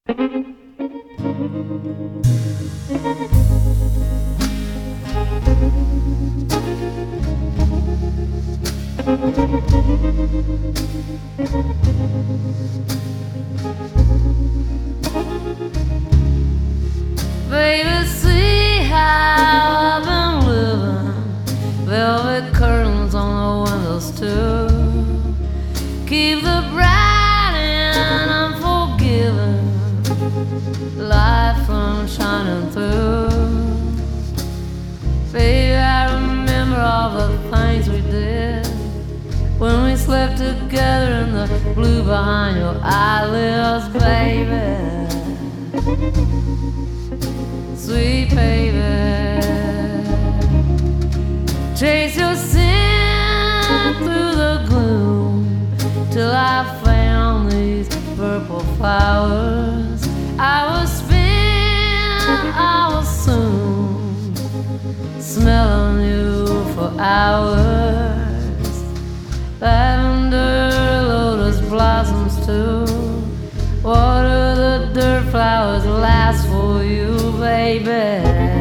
Baby, see how I've been living. Velvet curtains on the windows too. Keep the bright and unforgiving light from shining through. Baby, I remember all the things we did when we slept together in the blue behind your eyelids, baby. Sweet baby, chase your sin through the gloom till I found these purple flowers. I was spin, I was soon smelling you for hours. Lavender, lotus blossoms too. Water the dirt flowers last for you, baby.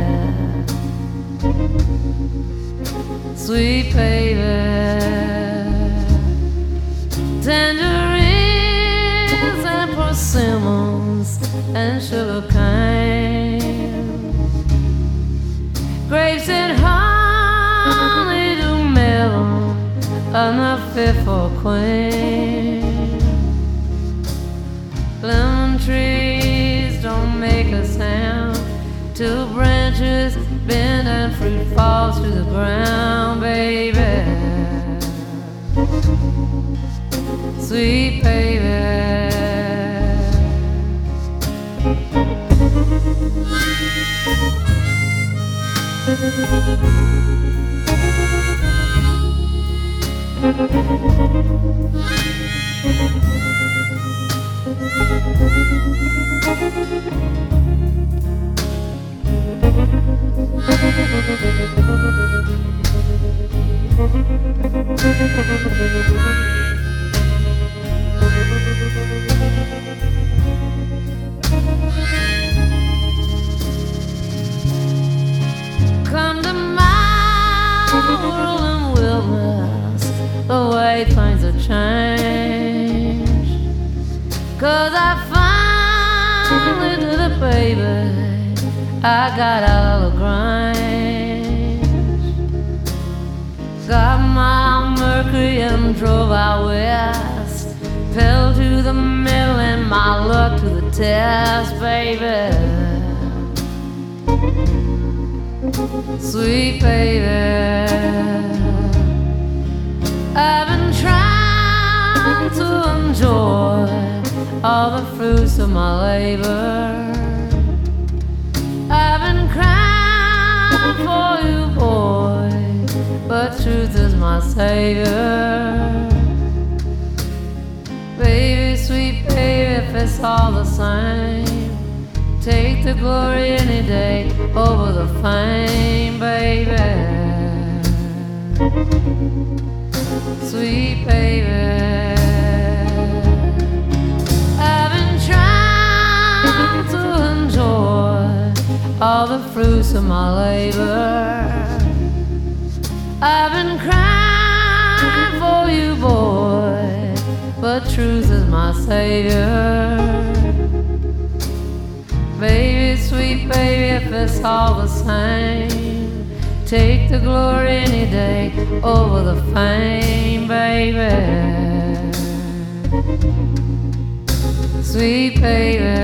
Sweet baby, tangerines and persimmons and sugar cane, grapes and honey to melon, enough fit for a queen. Lemon trees don't make a sound till branches bend and fruit falls to the ground, baby. Sweet baby, come to my world and wilderness, the way things have changed. 'Cause I finally did it, baby, I got out of the Grange, got my Mercury and drove out west, pedal to the middle and my luck to the test, baby. Sweet baby, I've been trying to enjoy all the fruits of my labor. I've been crying for you, boy, but truth is my savior. Baby, sweet baby, if it's all the same, take the glory any day over the fame, baby. Sweet baby, I've been trying to enjoy all the fruits of my labor. I've been crying for you, boy, but truth is my savior. Baby, sweet baby, if it's all the same, take the glory any day over the fame, baby. Sweet baby,